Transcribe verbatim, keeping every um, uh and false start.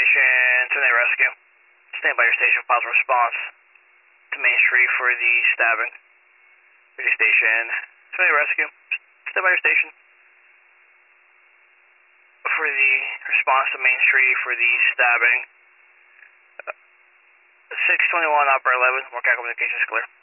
station, Tonight Rescue. Stand by your station, positive response to Main Street for the stabbing. Radio station, Tonight Rescue. Stand by your station for the response to Main Street for the stabbing. six twenty-one, operator eleven, more communications clear.